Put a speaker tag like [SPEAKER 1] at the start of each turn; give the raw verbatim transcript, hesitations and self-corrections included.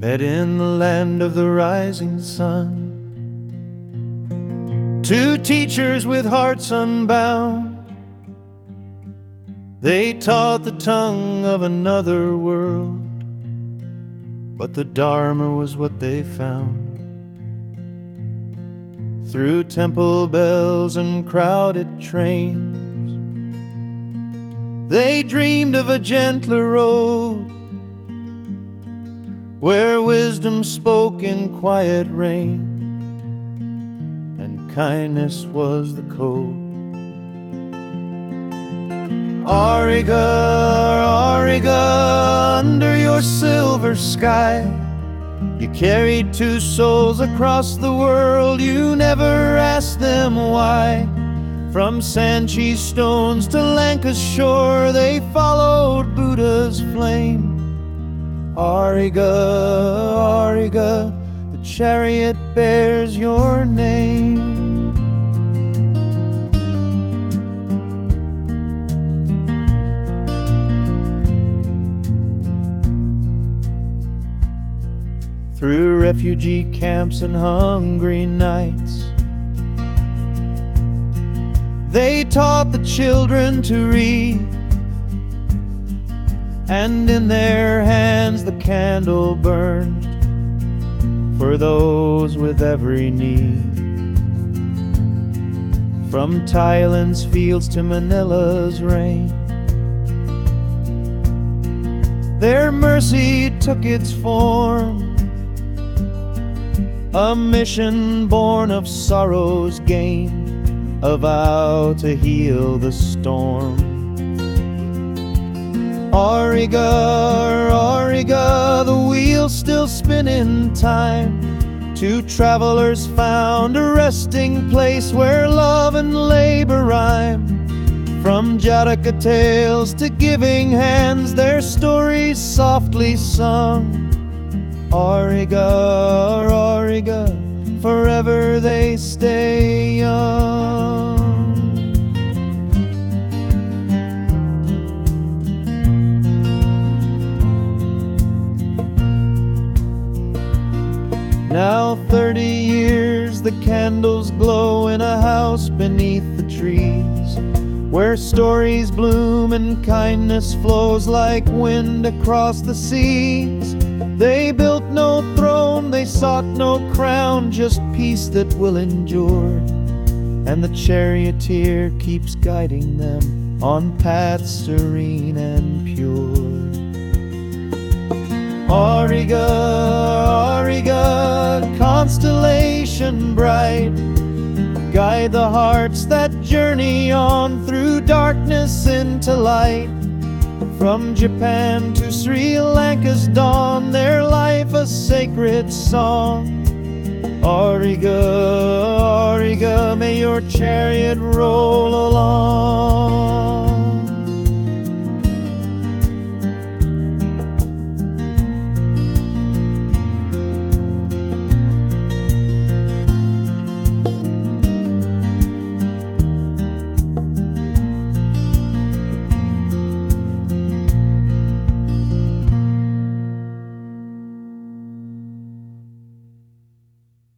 [SPEAKER 1] met in the land of the rising sun. Two teachers with hearts unbound, they taught the tongue of another world, but the Dharma was what they found. Through temple bells and crowded trains, they dreamed of a gentler road, where wisdom spoke in quiet rain, and kindness was the code. Auriga, Auriga, under your silver sky, you carried two souls across the world, you never asked them why. From Sanchi stones to Lanka's shore, they followed Buddha's flame. Auriga, Auriga, the chariot bears your name. Through refugee camps and hungry nights, they taught the children to read, and in their hands the candle burned for those with every need. From Thailand's fields to Manila's rain, their mercy took its form, a mission born of sorrow's gain, a vow to heal the storm. Auriga, Auriga, the wheels still spin in time. Two travelers found a resting place where love and labor rhyme. From Jataka tales to giving hands, their stories softly sung. Auriga, Auriga, forever they stay young. Now thirty years the candles glow in a house beneath the trees, where stories bloom and kindness flows like wind across the seas. They built no throne, they sought no crown, just peace that will endure. And the charioteer keeps guiding them on paths serene and pure. Auriga, Auriga, constellation bright, guide the hearts that journey on through darkness into light. From Japan to Sri Lanka's dawn, their life a sacred song. Auriga, Auriga, may your chariot roll along.